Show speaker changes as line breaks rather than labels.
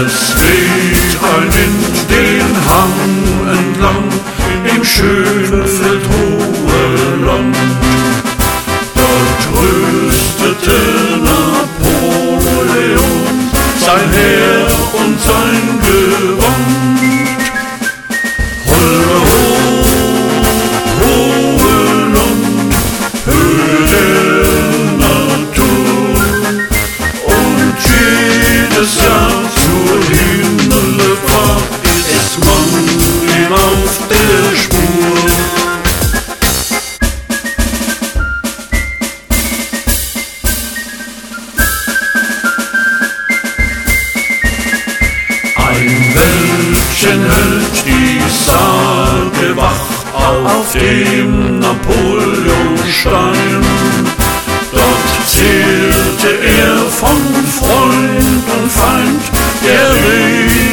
Es weht ein Wind den Hang entlang im schönen feldhohe Land. Dort rüstete Napoleon sein Heer und sein Gewand. Holle ho, hohe Land, Höhe der Natur, und jedes Jahr zur Himmelfahrt ist man ihm auf der Spur. Ein Wäldchen hält die Sage wach auf dem Napoleonstein. Dort zählte er von Freund und Feind, der